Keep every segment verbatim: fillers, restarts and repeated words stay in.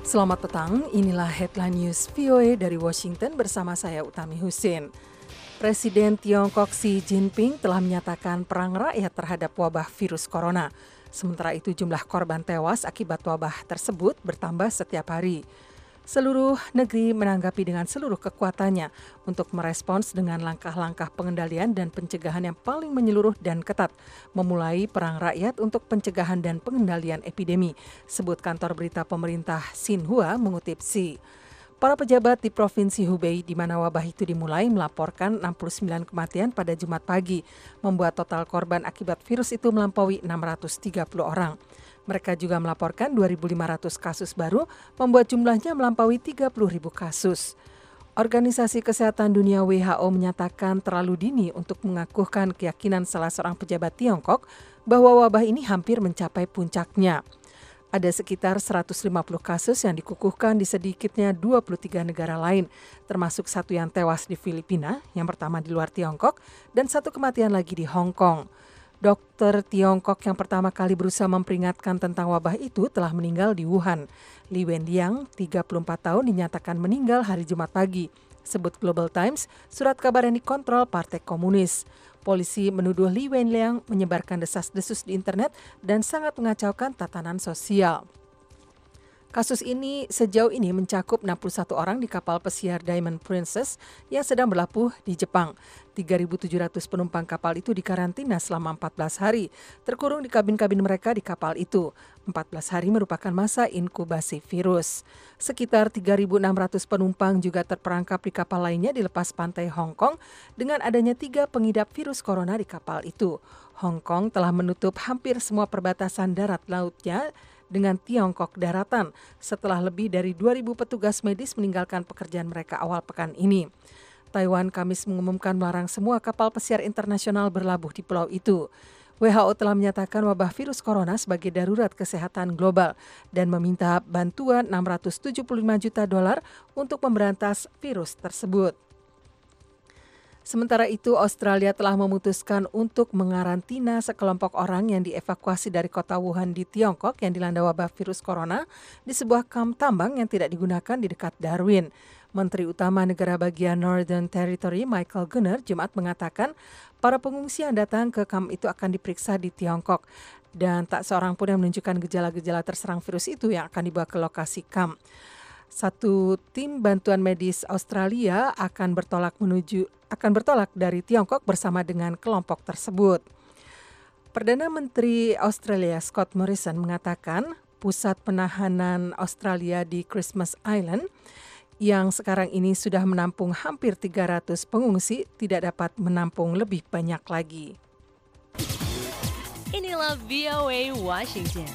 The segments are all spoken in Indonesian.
Selamat petang, inilah Headline News V O A dari Washington bersama saya Utami Husin. Presiden Tiongkok Xi Jinping telah menyatakan perang rakyat terhadap wabah virus corona. Sementara itu jumlah korban tewas akibat wabah tersebut bertambah setiap hari. Seluruh negeri menanggapi dengan seluruh kekuatannya untuk merespons dengan langkah-langkah pengendalian dan pencegahan yang paling menyeluruh dan ketat, memulai perang rakyat untuk pencegahan dan pengendalian epidemi, sebut kantor berita pemerintah Xinhua mengutip Xi. Para pejabat di Provinsi Hubei di mana wabah itu dimulai melaporkan enam puluh sembilan kematian pada Jumat pagi, membuat total korban akibat virus itu melampaui enam ratus tiga puluh orang. Mereka juga melaporkan dua ribu lima ratus kasus baru, membuat jumlahnya melampaui tiga puluh ribu kasus. Organisasi Kesehatan Dunia W H O menyatakan terlalu dini untuk mengakukan keyakinan salah seorang pejabat Tiongkok bahwa wabah ini hampir mencapai puncaknya. Ada sekitar seratus lima puluh kasus yang dikukuhkan di sedikitnya dua puluh tiga negara lain, termasuk satu yang tewas di Filipina, yang pertama di luar Tiongkok, dan satu kematian lagi di Hong Kong. Dokter Tiongkok yang pertama kali berusaha memperingatkan tentang wabah itu telah meninggal di Wuhan. Li Wenliang, tiga puluh empat tahun, dinyatakan meninggal hari Jumat pagi. Sebut Global Times, surat kabar yang dikontrol Partai Komunis. Polisi menuduh Li Wenliang menyebarkan desas-desus di internet dan sangat mengacaukan tatanan sosial. Kasus ini sejauh ini mencakup enam puluh satu orang di kapal pesiar Diamond Princess yang sedang berlabuh di Jepang. tiga ribu tujuh ratus penumpang kapal itu dikarantina selama empat belas hari, terkurung di kabin-kabin mereka di kapal itu. empat belas hari merupakan masa inkubasi virus. Sekitar tiga ribu enam ratus penumpang juga terperangkap di kapal lainnya di lepas pantai Hong Kong dengan adanya tiga pengidap virus corona di kapal itu. Hong Kong telah menutup hampir semua perbatasan darat lautnya dengan Tiongkok daratan setelah lebih dari dua ribu petugas medis meninggalkan pekerjaan mereka awal pekan ini. Taiwan Kamis mengumumkan melarang semua kapal pesiar internasional berlabuh di pulau itu. W H O telah menyatakan wabah virus corona sebagai darurat kesehatan global dan meminta bantuan enam ratus tujuh puluh lima juta dolar untuk memberantas virus tersebut. Sementara itu, Australia telah memutuskan untuk mengarantina sekelompok orang yang dievakuasi dari kota Wuhan di Tiongkok yang dilanda wabah virus corona di sebuah kamp tambang yang tidak digunakan di dekat Darwin. Menteri Utama Negara Bagian Northern Territory Michael Gunner Jumat mengatakan para pengungsi yang datang ke kamp itu akan diperiksa di Tiongkok dan tak seorang pun yang menunjukkan gejala-gejala terserang virus itu yang akan dibawa ke lokasi kamp. Satu tim bantuan medis Australia akan bertolak menuju akan bertolak dari Tiongkok bersama dengan kelompok tersebut. Perdana Menteri Australia Scott Morrison mengatakan pusat penahanan Australia di Christmas Island yang sekarang ini sudah menampung hampir tiga ratus pengungsi tidak dapat menampung lebih banyak lagi. Inilah V O A Washington.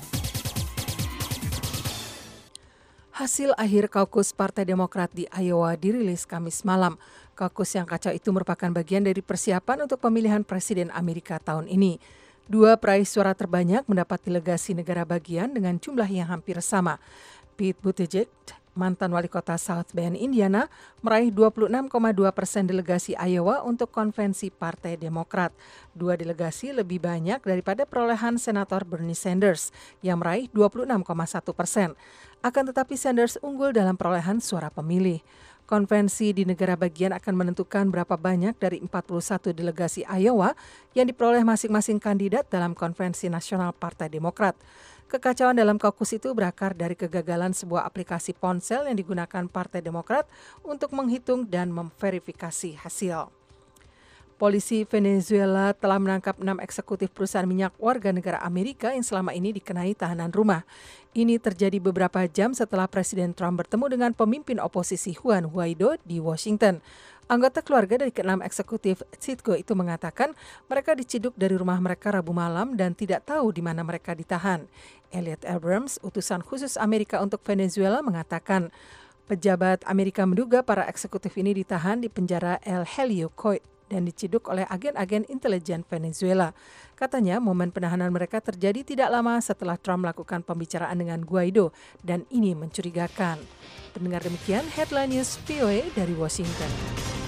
Hasil akhir kaukus Partai Demokrat di Iowa dirilis Kamis malam. Kaukus yang kacau itu merupakan bagian dari persiapan untuk pemilihan Presiden Amerika tahun ini. Dua peraih suara terbanyak mendapat delegasi negara bagian dengan jumlah yang hampir sama. Pete Buttigieg, mantan wali kota South Bend, Indiana, meraih dua puluh enam koma dua persen delegasi Iowa untuk konvensi Partai Demokrat. Dua delegasi lebih banyak daripada perolehan Senator Bernie Sanders yang meraih dua puluh enam koma satu persen. Akan tetapi Sanders unggul dalam perolehan suara pemilih. Konvensi di negara bagian akan menentukan berapa banyak dari empat puluh satu delegasi Iowa yang diperoleh masing-masing kandidat dalam konvensi nasional Partai Demokrat. Kekacauan dalam kaukus itu berakar dari kegagalan sebuah aplikasi ponsel yang digunakan Partai Demokrat untuk menghitung dan memverifikasi hasil. Polisi Venezuela telah menangkap enam eksekutif perusahaan minyak warga negara Amerika yang selama ini dikenai tahanan rumah. Ini terjadi beberapa jam setelah Presiden Trump bertemu dengan pemimpin oposisi Juan Guaido di Washington. Anggota keluarga dari keenam eksekutif Citgo itu mengatakan mereka diciduk dari rumah mereka Rabu malam dan tidak tahu di mana mereka ditahan. Elliot Abrams, utusan khusus Amerika untuk Venezuela, mengatakan pejabat Amerika menduga para eksekutif ini ditahan di penjara El Helio Coit dan diciduk oleh agen-agen intelijen Venezuela. Katanya momen penahanan mereka terjadi tidak lama setelah Trump melakukan pembicaraan dengan Guaido dan ini mencurigakan. Pendengar demikian Headline News V O A dari Washington.